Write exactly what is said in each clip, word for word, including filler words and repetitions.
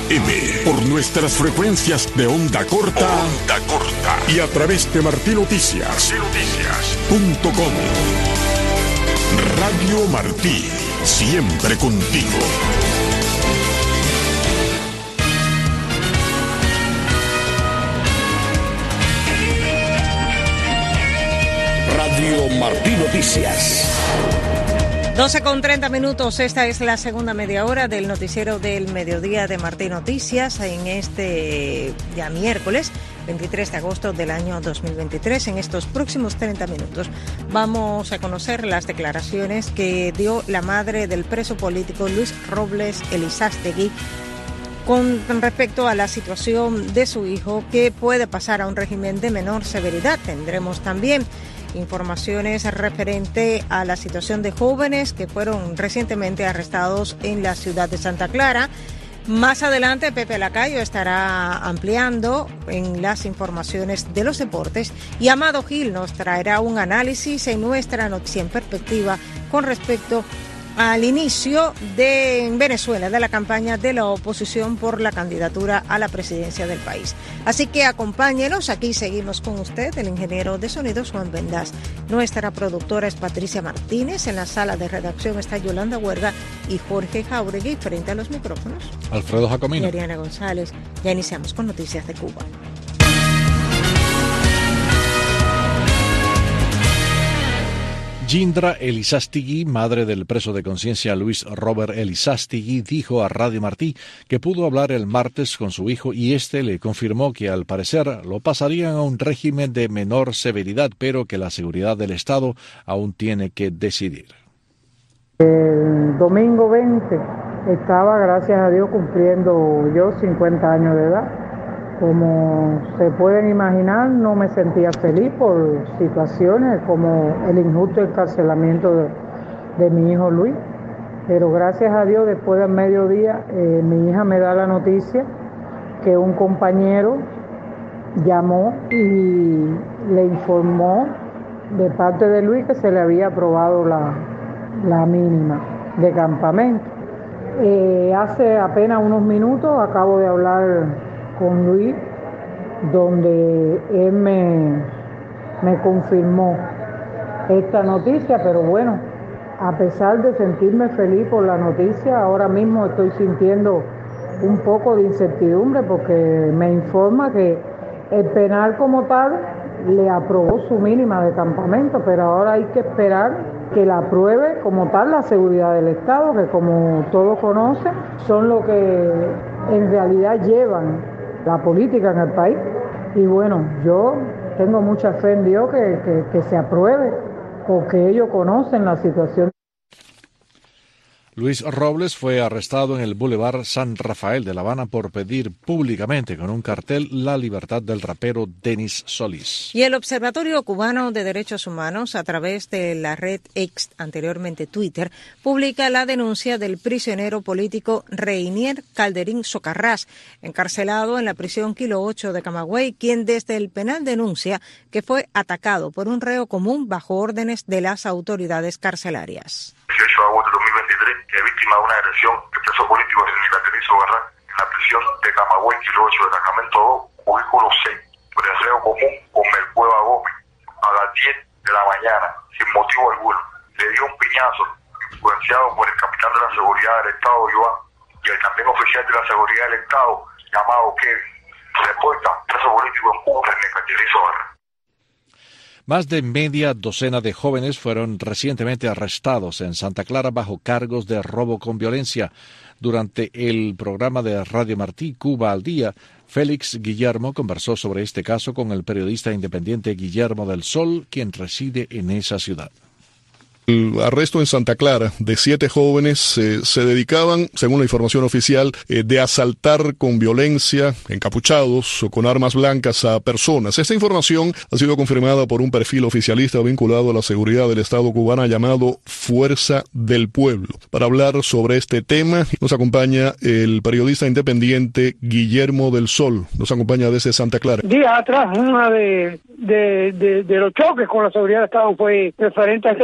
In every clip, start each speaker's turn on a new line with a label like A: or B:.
A: M, por nuestras frecuencias de onda corta, onda corta y a través de Martí Noticias punto com. Radio Martí, siempre contigo. Radio Martí Noticias.
B: doce con treinta minutos, esta es la segunda media hora del noticiero del mediodía de Martí Noticias en este ya miércoles veintitrés de agosto del año dos mil veintitrés. En estos próximos treinta minutos vamos a conocer las declaraciones que dio la madre del preso político Luis Robles Elizástegui con respecto a la situación de su hijo, que puede pasar a un régimen de menor severidad. Tendremos también informaciones referente a la situación de jóvenes que fueron recientemente arrestados en la ciudad de Santa Clara. Más adelante, Pepe Lacayo estará ampliando en las informaciones de los deportes y Amado Gil nos traerá un análisis en nuestra noticia en perspectiva con respecto al inicio de en Venezuela de la campaña de la oposición por la candidatura a la presidencia del país. Así que acompáñenos, aquí seguimos con usted, el ingeniero de sonidos Juan Vendas. Nuestra productora es Patricia Martínez, en la sala de redacción está Yolanda Huerga y Jorge Jauregui, frente a los micrófonos
C: Alfredo Jacomino
B: y Ariana González. Ya iniciamos con noticias de Cuba.
C: Yindra Elizástegui, madre del preso de conciencia Luis Robert Elizástegui, dijo a Radio Martí que pudo hablar el martes con su hijo y este le confirmó que al parecer lo pasarían a un régimen de menor severidad, pero que la seguridad del Estado aún tiene que decidir.
D: El domingo veinte estaba, gracias a Dios, cumpliendo yo cincuenta años de edad. Como se pueden imaginar, no me sentía feliz por situaciones como el injusto encarcelamiento de, de mi hijo Luis. Pero gracias a Dios, después del mediodía, eh, mi hija me da la noticia que un compañero llamó y le informó de parte de Luis que se le había aprobado la, la mínima de campamento. Eh, hace apenas unos minutos acabo de hablar con Luis, donde él me, me confirmó esta noticia, pero bueno, a pesar de sentirme feliz por la noticia, ahora mismo estoy sintiendo un poco de incertidumbre porque me informa que el penal como tal le aprobó su mínima de campamento, pero ahora hay que esperar que la apruebe como tal la seguridad del Estado, que como todos conocen, son lo que en realidad llevan la política en el país. Y bueno, yo tengo mucha fe en Dios que, que, que se apruebe, porque ellos conocen la situación.
C: Luis Robles fue arrestado en el Boulevard San Rafael de La Habana por pedir públicamente con un cartel la libertad del rapero Denis Solís.
B: Y el Observatorio Cubano de Derechos Humanos, a través de la red X, anteriormente Twitter, publica la denuncia del prisionero político Reinier Calderín Socarrás, encarcelado en la prisión Kilo ocho de Camagüey, quien desde el penal denuncia que fue atacado por un reo común bajo órdenes de las autoridades carcelarias.
E: dieciocho de agosto de dos mil veintitrés, que es víctima de una agresión de preso político de Calderín Socarrás en la prisión de Camagüey, Kilo ocho, destacamento dos, cubículo seis, por el reo común con Melcueva Gómez, a las diez de la mañana, sin motivo alguno. Le dio un piñazo, influenciado por el capitán de la seguridad del Estado, Joan, y el también oficial de la seguridad del Estado, llamado Kevin. Reporta preso político en Cuba, en Calderín Socarrás.
C: Más de media docena de jóvenes fueron recientemente arrestados en Santa Clara bajo cargos de robo con violencia. Durante el programa de Radio Martí, Cuba al Día, Félix Guillermo conversó sobre este caso con el periodista independiente Guillermo del Sol, quien reside en esa ciudad.
F: El arresto en Santa Clara de siete jóvenes eh, se dedicaban, según la información oficial, eh, de asaltar con violencia, encapuchados o con armas blancas a personas. Esta información ha sido confirmada por un perfil oficialista vinculado a la seguridad del Estado cubana llamado Fuerza del Pueblo. Para hablar sobre este tema nos acompaña el periodista independiente Guillermo del Sol. Nos acompaña desde Santa Clara.
G: Días atrás, una de, de, de, de los choques con la seguridad del Estado fue referente a este tema que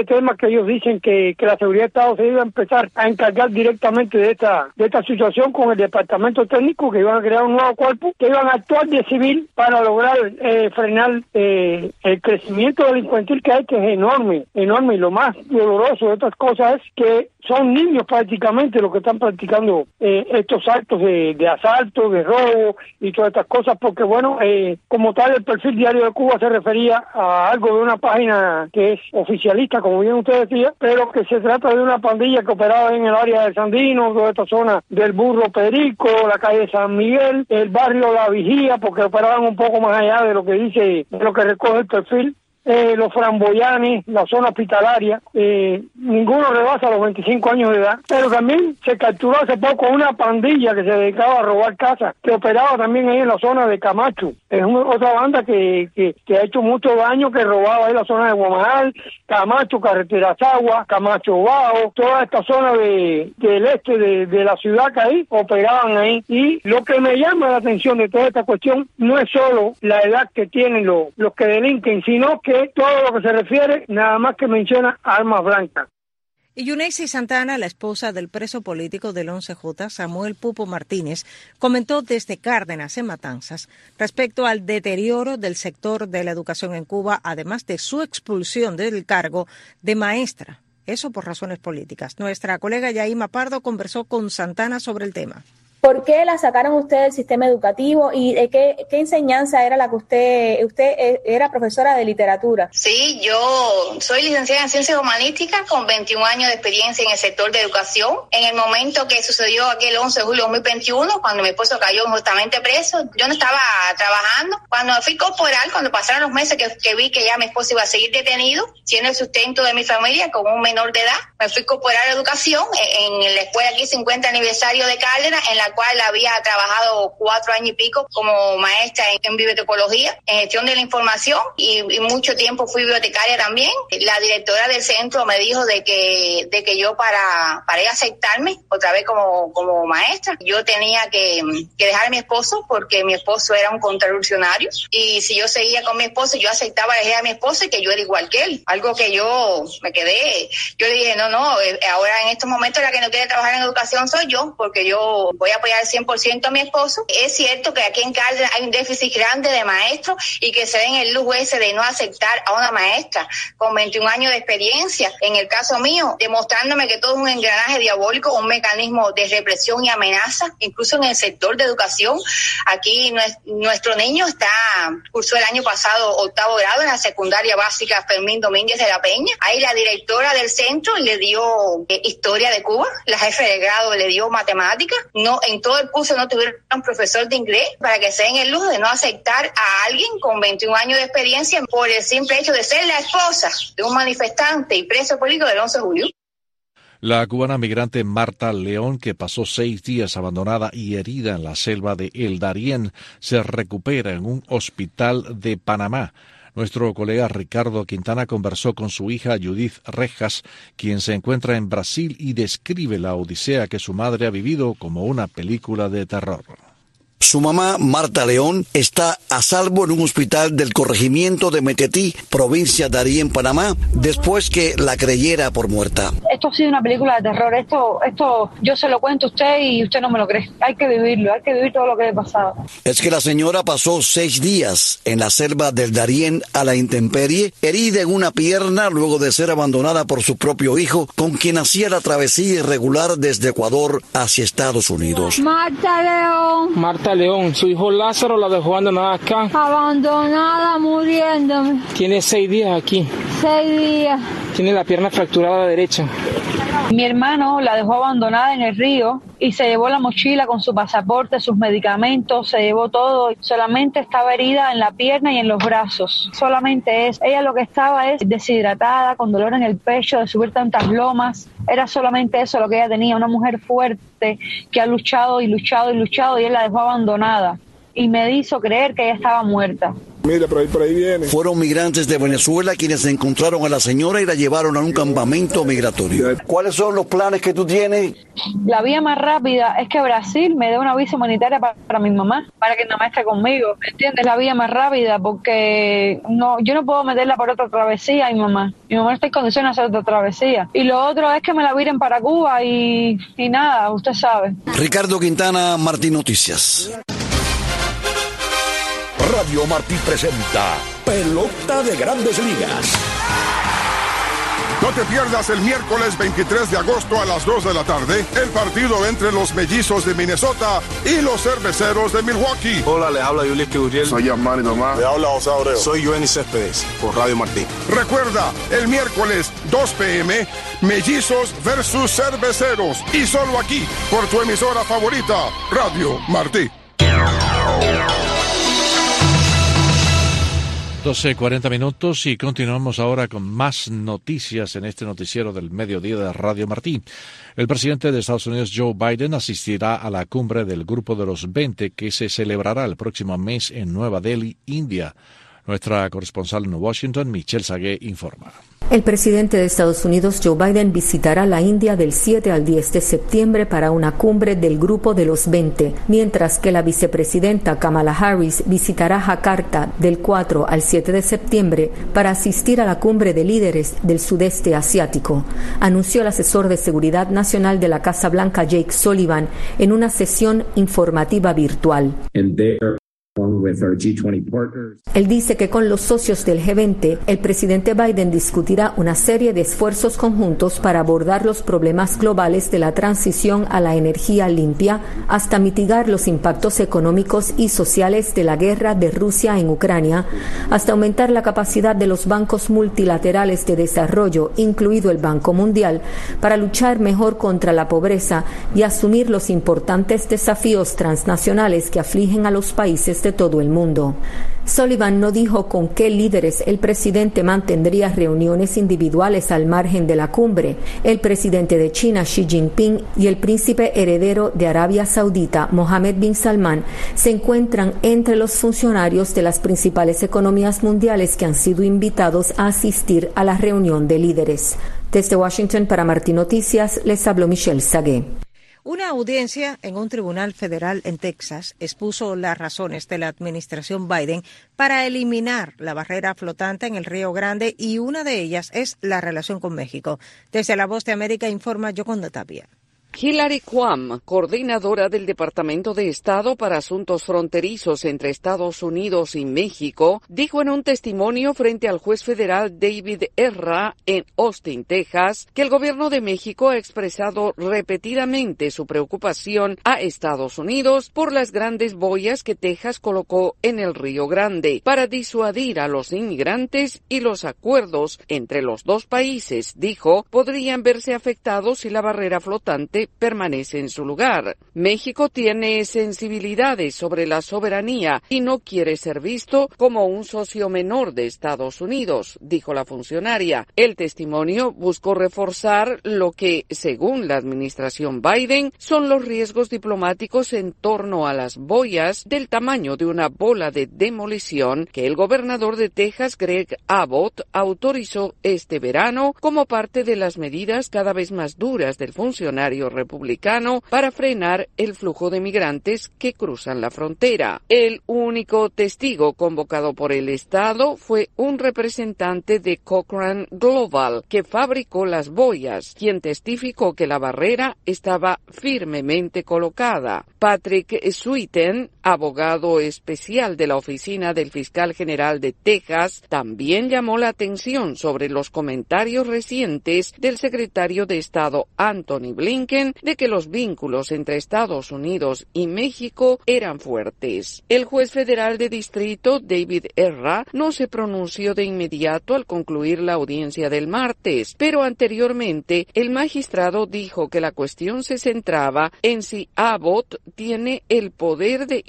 G: ellos dicen que, que la seguridad de Estado se iba a empezar a encargar directamente de esta de esta situación con el departamento técnico, que iban a crear un nuevo cuerpo, que iban a actuar de civil para lograr eh, frenar eh, el crecimiento delincuentil que hay, que es enorme, enorme, y lo más doloroso de estas cosas es que son niños prácticamente los que están practicando eh, estos actos de, de asalto, de robo y todas estas cosas, porque bueno, eh, como tal el perfil diario de Cuba se refería a algo de una página que es oficialista, como bien usted decía, pero que se trata de una pandilla que operaba en el área de Sandino, toda esta zona del Burro Perico, la calle San Miguel, el barrio La Vigía, porque operaban un poco más allá de lo que dice, de lo que recoge el perfil. Eh, los Framboyanes, la zona hospitalaria, eh, ninguno rebasa los veinticinco años de edad, pero también se capturó hace poco una pandilla que se dedicaba a robar casas, que operaba también ahí en la zona de Camacho. Es una, otra banda que, que, que ha hecho mucho daño, que robaba ahí la zona de Guamajal, Camacho, Carretera Sagua, Camacho Bajo, toda esta zona de, del este de, de la ciudad que ahí operaban ahí. Y lo que me llama la atención de toda esta cuestión no es solo la edad que tienen los, los que delinquen, sino que que todo lo que se refiere nada más que menciona armas blancas.
B: Y Yuneisi Santana, la esposa del preso político del once J, Samuel Pupo Martínez, comentó desde Cárdenas, en Matanzas, respecto al deterioro del sector de la educación en Cuba, además de su expulsión del cargo de maestra. Eso por razones políticas. Nuestra colega Yaima Pardo conversó con Santana sobre el tema.
H: ¿Por qué la sacaron usted del sistema educativo y de qué, qué enseñanza era la que usted, usted era profesora de literatura?
I: Sí, yo soy licenciada en Ciencias Humanísticas con veintiún años de experiencia en el sector de educación. En el momento que sucedió aquel once de julio de dos mil veintiuno, cuando mi esposo cayó injustamente preso, yo no estaba trabajando. Cuando me fui corporal, cuando pasaron los meses que, que vi que ya mi esposo iba a seguir detenido, siendo el sustento de mi familia con un menor de edad, me fui corporal a educación en, en la escuela aquí cincuenta aniversario de Cárdenas, en la cual había trabajado cuatro años y pico como maestra en, en bibliotecología, en gestión de la información y, y mucho tiempo fui bibliotecaria también. La directora del centro me dijo de que de que yo para para ir a aceptarme otra vez como como maestra, yo tenía que, que dejar a mi esposo porque mi esposo era un contrarrevolucionario y si yo seguía con mi esposo, yo aceptaba dejar a mi esposo y que yo era igual que él. Algo que yo me quedé, yo le dije, no, no, ahora en estos momentos la que no quiere trabajar en educación soy yo, porque yo voy a apoyar al cien por ciento a mi esposo. Es cierto que aquí en Cárdenas hay un déficit grande de maestros y que se den el lujo ese de no aceptar a una maestra con veintiún años de experiencia. En el caso mío, demostrándome que todo es un engranaje diabólico, un mecanismo de represión y amenaza, incluso en el sector de educación. Aquí nuestro niño está, cursó el año pasado octavo grado en la secundaria básica Fermín Domínguez de la Peña. Ahí la directora del centro le dio eh, historia de Cuba, la jefe de grado le dio matemáticas. No, en todo el curso no tuvieron un profesor de inglés para que se den el lujo de no aceptar a alguien con veintiún años de experiencia por el simple hecho de ser la esposa de un manifestante y preso político del once de julio.
C: La cubana migrante Marta León, que pasó seis días abandonada y herida en la selva de El Darién, se recupera en un hospital de Panamá. Nuestro colega Ricardo Quintana conversó con su hija Judith Rejas, quien se encuentra en Brasil y describe la odisea que su madre ha vivido como una película de terror.
J: Su mamá, Marta León, está a salvo en un hospital del corregimiento de Metetí, provincia de Darién, Panamá, después que la creyera por muerta.
K: Esto ha sido una película de terror. Esto, esto yo se lo cuento a usted y usted no me lo cree. Hay que vivirlo, hay que vivir todo lo que le ha pasado.
J: Es que la señora pasó seis días en la selva del Darién a la intemperie, herida en una pierna luego de ser abandonada por su propio hijo, con quien hacía la travesía irregular desde Ecuador hacia Estados Unidos.
K: Marta León.
L: Marta León, su hijo Lázaro la dejó abandonada acá.
K: Abandonada, muriéndome.
L: Tiene seis días aquí.
K: Seis días.
L: Tiene la pierna fracturada a la derecha.
K: Mi hermano la dejó abandonada en el río y se llevó la mochila con su pasaporte, sus medicamentos, se llevó todo. Solamente estaba herida en la pierna y en los brazos. Solamente eso. Ella lo que estaba es deshidratada, con dolor en el pecho de subir tantas lomas. Era solamente eso lo que ella tenía, una mujer fuerte que ha luchado y luchado y luchado y él la dejó abandonada. y me hizo creer que ella estaba muerta.
F: Mira, por ahí, por ahí viene.
J: Fueron migrantes de Venezuela quienes encontraron a la señora y la llevaron a un campamento migratorio. ¿Cuáles son los planes que tú tienes?
K: La vía más rápida es que Brasil me dé una visa humanitaria para, para mi mamá, para que mi mamá esté conmigo. ¿Entiendes? La vía más rápida, porque no, yo no puedo meterla por otra travesía a mi mamá. Mi mamá no está en condiciones de hacer otra travesía. Y lo otro es que me la viren para Cuba y, y nada, usted sabe.
J: Ricardo Quintana, Martín Noticias.
A: Radio Martí presenta Pelota de Grandes Ligas. No te pierdas el miércoles veintitrés de agosto a las dos de la tarde el partido entre los Mellizos de Minnesota y los Cerveceros de Milwaukee.
M: Hola, les habla Yulín Gurriel.
N: Soy Yasmani Tomás.
M: Le habla José Abreu. Soy Joenny Céspedes por Radio Martí.
A: Recuerda, el miércoles dos p m Mellizos versus Cerveceros, y solo aquí por tu emisora favorita, Radio Martí.
C: doce cuarenta minutos y continuamos ahora con más noticias en este noticiero del mediodía de Radio Martí. El presidente de Estados Unidos, Joe Biden, asistirá a la cumbre del Grupo de los veinte que se celebrará el próximo mes en Nueva Delhi, India. Nuestra corresponsal en Washington, Michelle Sagué, informa.
O: El presidente de Estados Unidos, Joe Biden, visitará la India del siete al diez de septiembre para una cumbre del Grupo de los veinte, mientras que la vicepresidenta Kamala Harris visitará Jakarta del cuatro al siete de septiembre para asistir a la cumbre de líderes del sudeste asiático, anunció el asesor de Seguridad Nacional de la Casa Blanca, Jake Sullivan, en una sesión informativa virtual. Él dice que con los socios del G veinte, el presidente Biden discutirá una serie de esfuerzos conjuntos para abordar los problemas globales de la transición a la energía limpia, hasta mitigar los impactos económicos y sociales de la guerra de Rusia en Ucrania, hasta aumentar la capacidad de los bancos multilaterales de desarrollo, incluido el Banco Mundial, para luchar mejor contra la pobreza y asumir los importantes desafíos transnacionales que afligen a los países de todo el mundo. Sullivan no dijo con qué líderes el presidente mantendría reuniones individuales al margen de la cumbre. El presidente de China, Xi Jinping, y el príncipe heredero de Arabia Saudita, Mohammed bin Salman, se encuentran entre los funcionarios de las principales economías mundiales que han sido invitados a asistir a la reunión de líderes. Desde Washington para Martí Noticias, les habló Michelle Sagué.
B: Una audiencia en un tribunal federal en Texas expuso las razones de la administración Biden para eliminar la barrera flotante en el Río Grande, y una de ellas es la relación con México. Desde La Voz de América informa Yoconda Tapia.
P: Hilary Quam, coordinadora del Departamento de Estado para Asuntos Fronterizos entre Estados Unidos y México, dijo en un testimonio frente al juez federal David Erra en Austin, Texas, que el gobierno de México ha expresado repetidamente su preocupación a Estados Unidos por las grandes boyas que Texas colocó en el Río Grande para disuadir a los inmigrantes, y los acuerdos entre los dos países, dijo, podrían verse afectados si la barrera flotante permanece en su lugar. México tiene sensibilidades sobre la soberanía y no quiere ser visto como un socio menor de Estados Unidos, dijo la funcionaria. El testimonio buscó reforzar lo que, según la administración Biden, son los riesgos diplomáticos en torno a las boyas del tamaño de una bola de demolición que el gobernador de Texas, Greg Abbott, autorizó este verano como parte de las medidas cada vez más duras del funcionario republicano para frenar el flujo de migrantes que cruzan la frontera. El único testigo convocado por el Estado fue un representante de Cochrane Global, que fabricó las boyas, quien testificó que la barrera estaba firmemente colocada. Patrick Sweeten, abogado especial de la Oficina del Fiscal General de Texas, también llamó la atención sobre los comentarios recientes del secretario de Estado Antony Blinken de que los vínculos entre Estados Unidos y México eran fuertes. El juez federal de distrito, David Erra, no se pronunció de inmediato al concluir la audiencia del martes, pero anteriormente el magistrado dijo que la cuestión se centraba en si Abbott tiene el poder de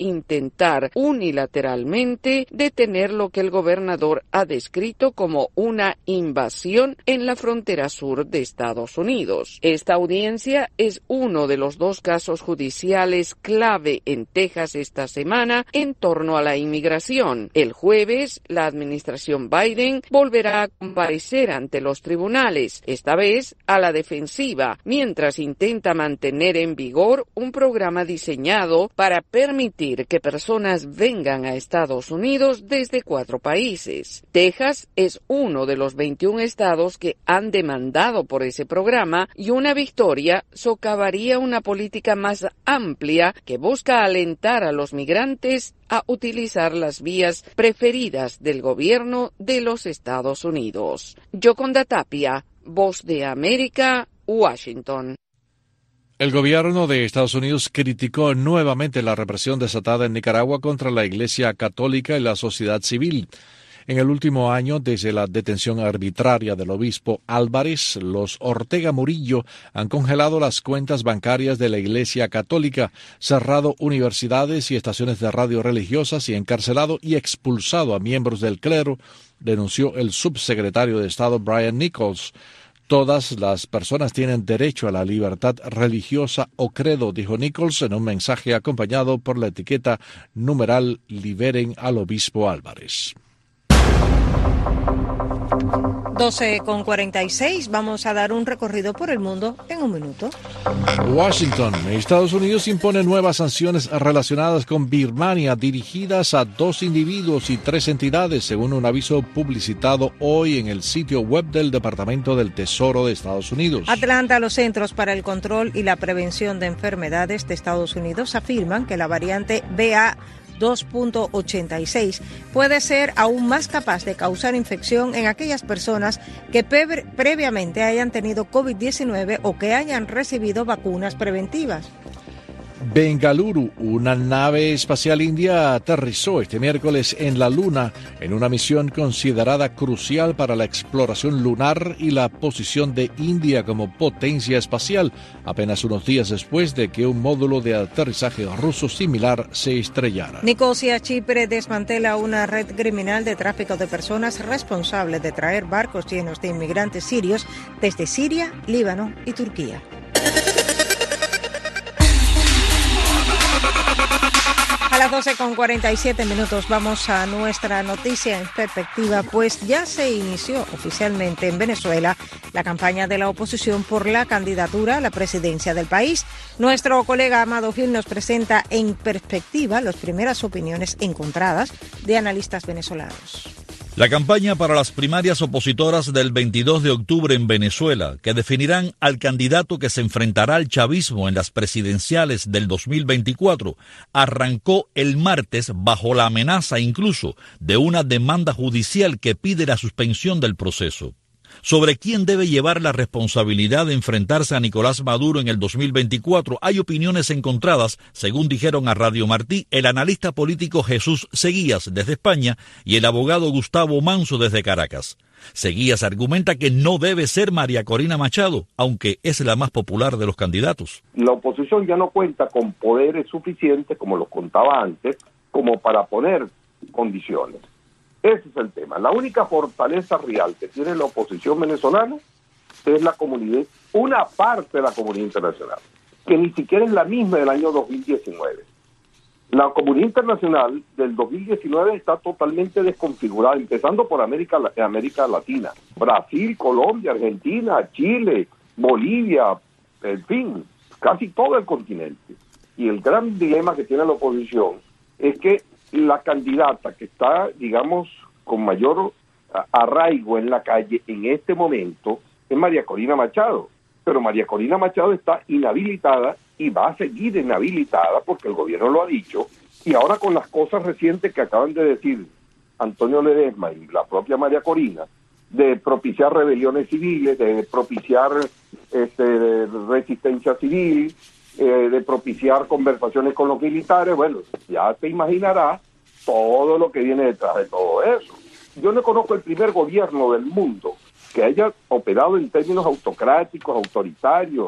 P: intentar unilateralmente detener lo que el gobernador ha descrito como una invasión en la frontera sur de Estados Unidos. Esta audiencia es uno de los dos casos judiciales clave en Texas esta semana en torno a la inmigración. El jueves, la administración Biden volverá a comparecer ante los tribunales, esta vez a la defensiva, mientras intenta mantener en vigor un programa diseñado para permitir que personas vengan a Estados Unidos desde cuatro países. Texas es uno de los veintiún estados que han demandado por ese programa y una victoria socavaría una política más amplia que busca alentar a los migrantes a utilizar las vías preferidas del gobierno de los Estados Unidos. Yoconda Tapia, Voz de América, Washington.
C: El gobierno de Estados Unidos criticó nuevamente la represión desatada en Nicaragua contra la Iglesia Católica y la sociedad civil. En el último año, desde la detención arbitraria del obispo Álvarez, los Ortega Murillo han congelado las cuentas bancarias de la Iglesia Católica, cerrado universidades y estaciones de radio religiosas y encarcelado y expulsado a miembros del clero, denunció el subsecretario de Estado Brian Nichols. Todas las personas tienen derecho a la libertad religiosa o credo, dijo Nichols en un mensaje acompañado por la etiqueta numeral Liberen al obispo Álvarez.
B: doce con cuarenta y seis, vamos a dar un recorrido por el mundo en un minuto.
C: Washington. Estados Unidos impone nuevas sanciones relacionadas con Birmania dirigidas a dos individuos y tres entidades, según un aviso publicitado hoy en el sitio web del Departamento del Tesoro de Estados Unidos.
B: Atlanta, los Centros para el Control y la Prevención de Enfermedades de Estados Unidos afirman que la variante B A dos punto ochenta y seis puede ser aún más capaz de causar infección en aquellas personas que pre- previamente hayan tenido COVID diecinueve o que hayan recibido vacunas preventivas.
C: Bengaluru, una nave espacial india, aterrizó este miércoles en la Luna en una misión considerada crucial para la exploración lunar y la posición de India como potencia espacial, apenas unos días después de que un módulo de aterrizaje ruso similar se estrellara.
B: Nicosia, Chipre, desmantela una red criminal de tráfico de personas responsable de traer barcos llenos de inmigrantes sirios desde Siria, Líbano y Turquía. A las doce con cuarenta y siete minutos vamos a nuestra noticia en perspectiva, pues ya se inició oficialmente en Venezuela la campaña de la oposición por la candidatura a la presidencia del país. Nuestro colega Amado Gil nos presenta en perspectiva las primeras opiniones encontradas de analistas venezolanos.
N: La campaña para las primarias opositoras del veintidós de octubre en Venezuela, que definirán al candidato que se enfrentará al chavismo en las presidenciales del dos mil veinticuatro, arrancó el martes bajo la amenaza incluso de una demanda judicial que pide la suspensión del proceso. Sobre quién debe llevar la responsabilidad de enfrentarse a Nicolás Maduro en el dos mil veinticuatro hay opiniones encontradas, según dijeron a Radio Martí el analista político Jesús Seguías desde España y el abogado Gustavo Manso desde Caracas. Seguías argumenta que no debe ser María Corina Machado, aunque es la más popular de los candidatos.
Q: La oposición ya no cuenta con poderes suficientes, como los contaba antes, como para poner condiciones. Ese es el tema. La única fortaleza real que tiene la oposición venezolana es la comunidad, una parte de la comunidad internacional, que ni siquiera es la misma del año dos mil diecinueve. La comunidad internacional del dos mil diecinueve está totalmente desconfigurada, empezando por América, América Latina, Brasil, Colombia, Argentina, Chile, Bolivia, en fin, casi todo el continente. Y el gran dilema que tiene la oposición es que la candidata que está, digamos, con mayor arraigo en la calle en este momento es María Corina Machado. Pero María Corina Machado está inhabilitada y va a seguir inhabilitada porque el gobierno lo ha dicho. Y ahora con las cosas recientes que acaban de decir Antonio Ledesma y la propia María Corina, de propiciar rebeliones civiles, de propiciar este, de resistencia civil, Eh, de propiciar conversaciones con los militares, bueno, ya te imaginarás todo lo que viene detrás de todo eso. Yo no conozco el primer gobierno del mundo que haya operado en términos autocráticos, autoritarios,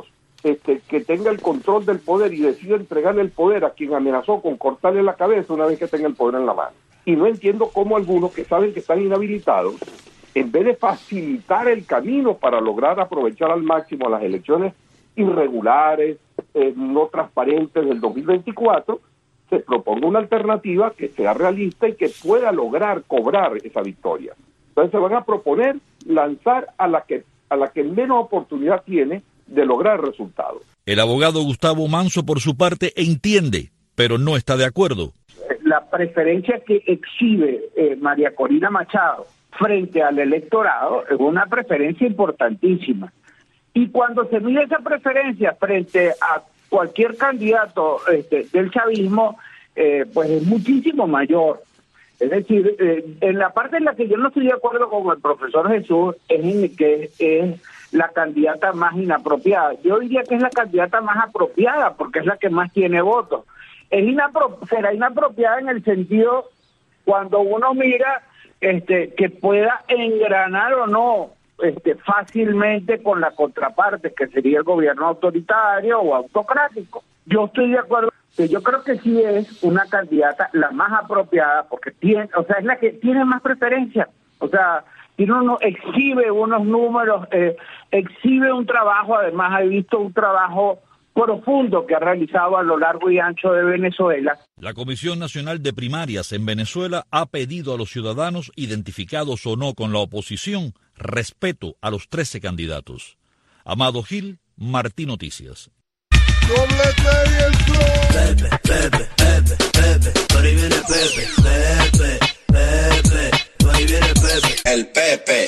Q: este, que tenga el control del poder y decida entregarle el poder a quien amenazó con cortarle la cabeza una vez que tenga el poder en la mano. Y no entiendo cómo algunos que saben que están inhabilitados, en vez de facilitar el camino para lograr aprovechar al máximo las elecciones irregulares, eh, no transparentes del dos mil veinticuatro, se proponga una alternativa que sea realista y que pueda lograr cobrar esa victoria. Entonces se van a proponer lanzar a la que a la que menos oportunidad tiene de lograr resultados.
N: El abogado Gustavo Manso, por su parte, entiende, pero no está de acuerdo.
R: La preferencia que exhibe eh, María Corina Machado frente al electorado es una preferencia importantísima. Y cuando se mide esa preferencia frente a cualquier candidato este, del chavismo, eh, pues es muchísimo mayor. Es decir, eh, en la parte en la que yo no estoy de acuerdo con el profesor Jesús es en que es la candidata más inapropiada. Yo diría que es la candidata más apropiada porque es la que más tiene votos. Es inapro- será inapropiada en el sentido cuando uno mira este, que pueda engranar o no este, fácilmente con la contraparte, que sería el gobierno autoritario o autocrático. Yo estoy de acuerdo. Yo creo que sí es una candidata la más apropiada porque tiene, o sea, es la que tiene más preferencia. O sea, tiene uno, exhibe unos números, eh, exhibe un trabajo, además he visto un trabajo profundo que ha realizado a lo largo y ancho de Venezuela.
N: La Comisión Nacional de Primarias en Venezuela ha pedido a los ciudadanos, identificados o no con la oposición, respeto a los trece candidatos. Amado Gil, Martí Noticias.
A: Doblete y el flow.
S: Pepe, Pepe, Pepe, Pepe, por ahí viene Pepe, Pepe, Pepe, por ahí viene Pepe. El Pepe.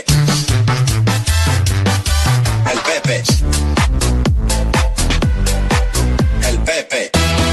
S: El Pepe. El Pepe.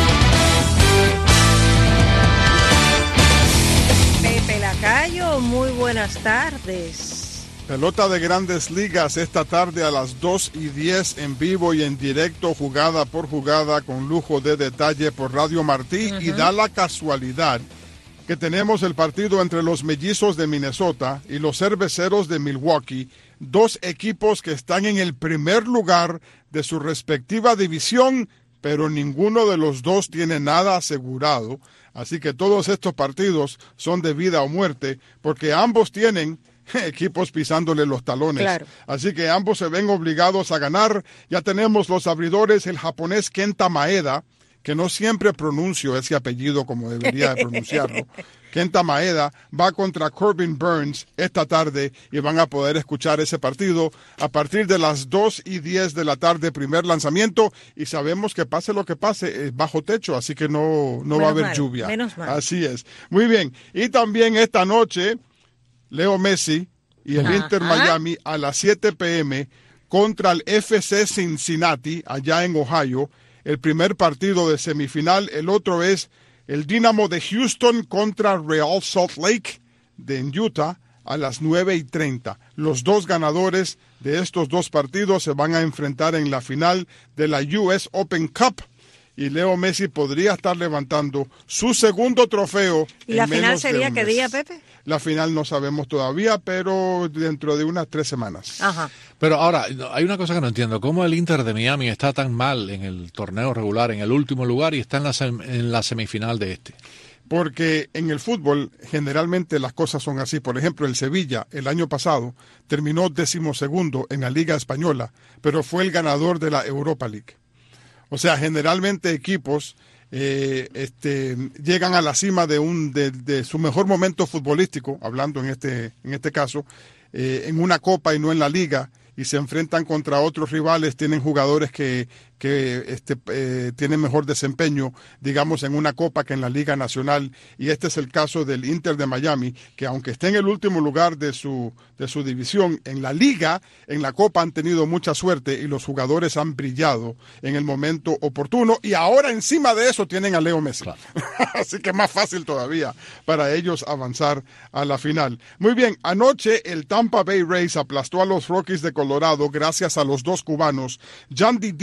B: Pepe Lacayo, muy buenas tardes.
A: Pelota de Grandes Ligas esta tarde a las dos y diez en vivo y en directo, jugada por jugada, con lujo de detalle por Radio Martí. Uh-huh. Y da la casualidad que tenemos el partido entre los Mellizos de Minnesota y los Cerveceros de Milwaukee, dos equipos que están en el primer lugar de su respectiva división, pero ninguno de los dos tiene nada asegurado. Así que todos estos partidos son de vida o muerte, porque ambos tienen equipos pisándole los talones. Claro. Así que ambos se ven obligados a ganar. Ya tenemos los abridores, el japonés Kenta Maeda, que no siempre pronuncio ese apellido como debería de pronunciarlo. Kenta Maeda va contra Corbin Burns esta tarde y van a poder escuchar ese partido a partir de las dos y diez de la tarde, primer lanzamiento, y sabemos que pase lo que pase, es bajo techo, así que no, no va a haber
B: mal,
A: lluvia.
B: Menos mal.
A: Así es. Muy bien. Y también esta noche, Leo Messi y el Ajá. Inter Miami a las siete p.m. contra el F C Cincinnati, allá en Ohio. El primer partido de semifinal. El otro es el Dynamo de Houston contra Real Salt Lake de Utah a las nueve y treinta. Los dos ganadores de estos dos partidos se van a enfrentar en la final de la U S Open Cup. Y Leo Messi podría estar levantando su segundo trofeo.
B: ¿Y la final sería qué día, Pepe?
A: La final no sabemos todavía, pero dentro de unas tres semanas.
B: Ajá.
C: Pero ahora, hay una cosa que no entiendo. ¿Cómo el Inter de Miami está tan mal en el torneo regular, en el último lugar, y está en la, sem- en la semifinal de este?
A: Porque en el fútbol generalmente las cosas son así. Por ejemplo, el Sevilla el año pasado terminó decimosegundo en la Liga Española, pero fue el ganador de la Europa League. O sea, generalmente equipos eh, este, llegan a la cima de un de, de su mejor momento futbolístico, hablando en este en este caso, eh, en una copa y no en la liga, y se enfrentan contra otros rivales, tienen jugadores que, que este, eh, tienen mejor desempeño, digamos, en una copa que en la Liga Nacional, y este es el caso del Inter de Miami, que aunque esté en el último lugar de su, de su división, en la Liga, en la copa han tenido mucha suerte y los jugadores han brillado en el momento oportuno, y ahora encima de eso tienen a Leo Messi. Claro. Así que es más fácil todavía para ellos avanzar a la final. Muy bien, anoche el Tampa Bay Rays aplastó a los Rockies de Colorado gracias a los dos cubanos, Yandy Díaz con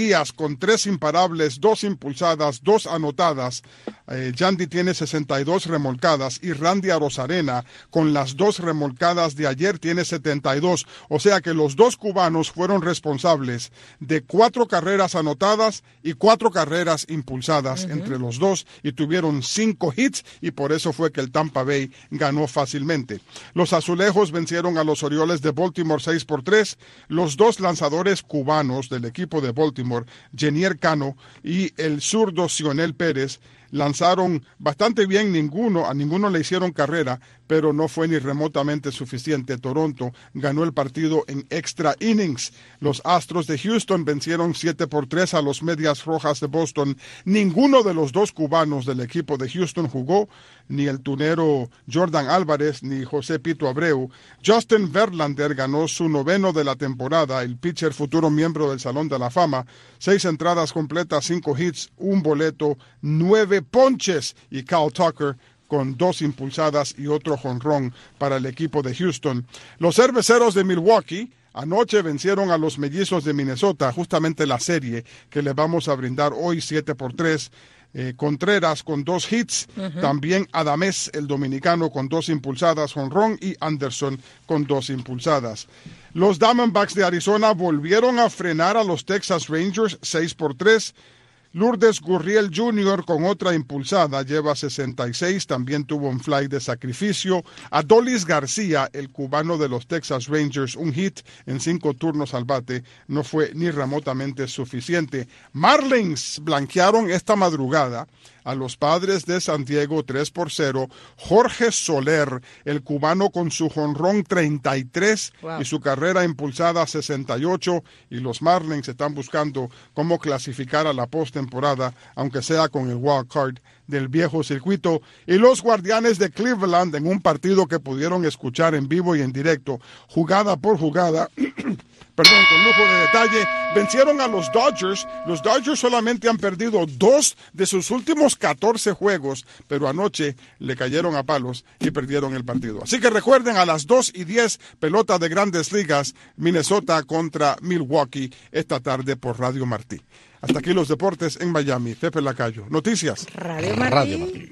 A: con tres imparables, dos impulsadas, dos anotadas. Eh, Yandy tiene sesenta y dos remolcadas y Randy Arozarena con las dos remolcadas de ayer tiene setenta y dos. O sea que los dos cubanos fueron responsables de cuatro carreras anotadas y cuatro carreras impulsadas uh-huh. entre los dos y tuvieron cinco hits y por eso fue que el Tampa Bay ganó fácilmente. Los azulejos vencieron a los Orioles de Baltimore seis por tres. Los dos lanzadores cubanos del equipo de Baltimore, Jenier Cano y el zurdo Cionel Pérez, lanzaron bastante bien, ninguno, a ninguno le hicieron carrera, pero no fue ni remotamente suficiente. Toronto ganó el partido en extra innings. Los Astros de Houston vencieron siete por tres a los Medias Rojas de Boston. Ninguno de los dos cubanos del equipo de Houston jugó, ni el tunero Jordan Álvarez ni José Pito Abreu. Justin Verlander ganó su noveno de la temporada, el pitcher futuro miembro del Salón de la Fama. Seis entradas completas, cinco hits, un boleto, nueve ponches, y Kyle Tucker con dos impulsadas y otro jonrón para el equipo de Houston. Los Cerveceros de Milwaukee anoche vencieron a los Mellizos de Minnesota, justamente la serie que le vamos a brindar hoy, siete por tres. Eh, Contreras con dos hits, uh-huh. también Adamés, el dominicano, con dos impulsadas, jonrón, y Anderson con dos impulsadas. Los Diamondbacks de Arizona volvieron a frenar a los Texas Rangers seis por tres. Lourdes Gurriel junior con otra impulsada lleva sesenta y seis, también tuvo un fly de sacrificio. Adolis García, el cubano de los Texas Rangers, un hit en cinco turnos al bate, no fue ni remotamente suficiente. Marlins blanquearon esta madrugada a los Padres de San Diego tres por cero. Jorge Soler, el cubano, con su jonrón treinta y tres wow. y su carrera impulsada sesenta y ocho, y los Marlins están buscando cómo clasificar a la postemporada, aunque sea con el wild card del viejo circuito. Y los Guardianes de Cleveland, en un partido que pudieron escuchar en vivo y en directo, jugada por jugada, perdón, con lujo de detalle, vencieron a los Dodgers. Los Dodgers solamente han perdido dos de sus últimos catorce juegos, pero anoche le cayeron a palos y perdieron el partido. Así que recuerden, a las dos y diez, pelota de Grandes Ligas, Minnesota contra Milwaukee, esta tarde por Radio Martí. Hasta aquí los deportes en Miami. Pepe Lacayo. Noticias.
B: Radio Martí.
C: Radio Martí.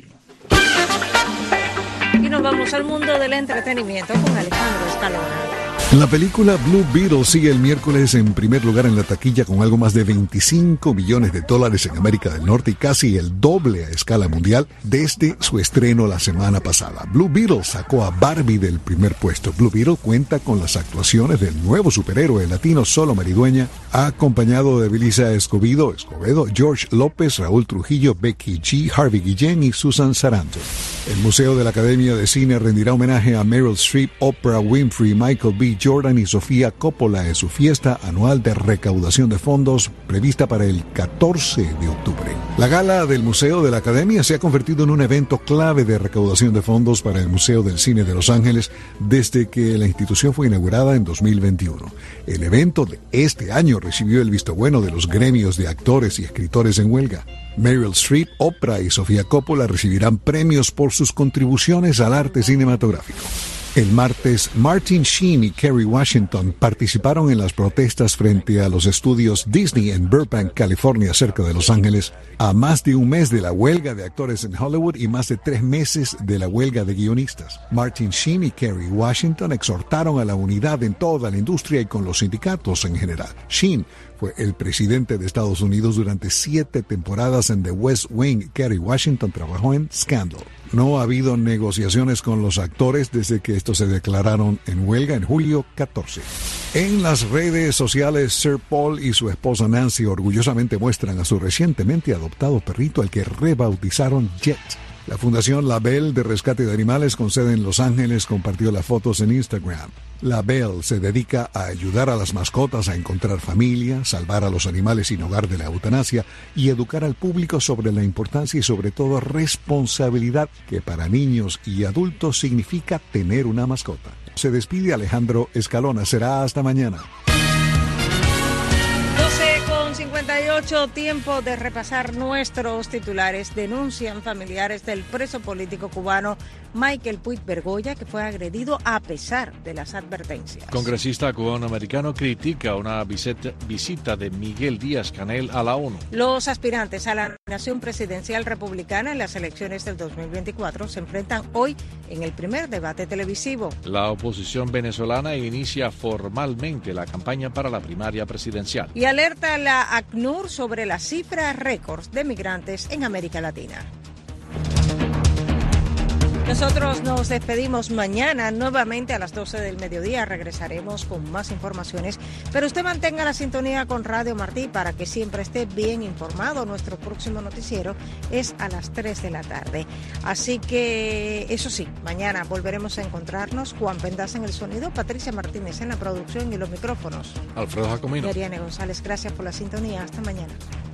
B: Y nos vamos al mundo del entretenimiento con Alejandro Escalona.
T: La película Blue Beetle sigue el miércoles en primer lugar en la taquilla con algo más de veinticinco millones de dólares en América del Norte y casi el doble a escala mundial desde su estreno la semana pasada. Blue Beetle sacó a Barbie del primer puesto. Blue Beetle cuenta con las actuaciones del nuevo superhéroe latino Solo Maridueña, acompañado de Belisa Escobedo, Escobedo, George López, Raúl Trujillo, Becky G, Harvey Guillén y Susan Sarandon. El Museo de la Academia de Cine rendirá homenaje a Meryl Streep, Oprah Winfrey, Michael B. Jordan y Sofía Coppola en su fiesta anual de recaudación de fondos prevista para el catorce de octubre. La gala del Museo de la Academia se ha convertido en un evento clave de recaudación de fondos para el Museo del Cine de Los Ángeles desde que la institución fue inaugurada en dos mil veintiuno. El evento de este año recibió el visto bueno de los gremios de actores y escritores en huelga. Meryl Streep, Oprah y Sofía Coppola recibirán premios por sus contribuciones al arte cinematográfico. El martes, Martin Sheen y Kerry Washington participaron en las protestas frente a los estudios Disney en Burbank, California, cerca de Los Ángeles, a más de un mes de la huelga de actores en Hollywood y más de tres meses de la huelga de guionistas. Martin Sheen y Kerry Washington exhortaron a la unidad en toda la industria y con los sindicatos en general. Sheen fue el presidente de Estados Unidos durante siete temporadas en The West Wing. Kerry Washington trabajó en Scandal. No ha habido negociaciones con los actores desde que estos se declararon en huelga en julio catorce. En las redes sociales, Sir Paul y su esposa Nancy orgullosamente muestran a su recientemente adoptado perrito, al que rebautizaron Jet. La Fundación La Belle de Rescate de Animales con sede en Los Ángeles compartió las fotos en Instagram. La Belle se dedica a ayudar a las mascotas a encontrar familia, salvar a los animales sin hogar de la eutanasia y educar al público sobre la importancia y sobre todo responsabilidad que para niños y adultos significa tener una mascota. Se despide Alejandro Escalona. Será hasta mañana.
B: doce con cincuenta y ocho. ocho, tiempo de repasar nuestros titulares. Denuncian familiares del preso político cubano Michael Puig Bergoya, que fue agredido a pesar de las advertencias.
C: Congresista cubano-americano critica una visita, visita de Miguel Díaz-Canel a la ONU.
B: Los aspirantes a la nominación presidencial republicana en las elecciones del dos mil veinticuatro se enfrentan hoy en el primer debate televisivo.
C: La oposición venezolana inicia formalmente la campaña para la primaria presidencial.
B: Y alerta a la ACNUR sobre las cifras récords de migrantes en América Latina. Nosotros nos despedimos mañana nuevamente a las doce del mediodía. Regresaremos con más informaciones, pero usted mantenga la sintonía con Radio Martí para que siempre esté bien informado. Nuestro próximo noticiero es a las tres de la tarde. Así que, eso sí, mañana volveremos a encontrarnos. Juan Pendas en el sonido, Patricia Martínez en la producción y los micrófonos.
C: Alfredo Jacomino.
B: Y Ariane González, gracias por la sintonía. Hasta mañana.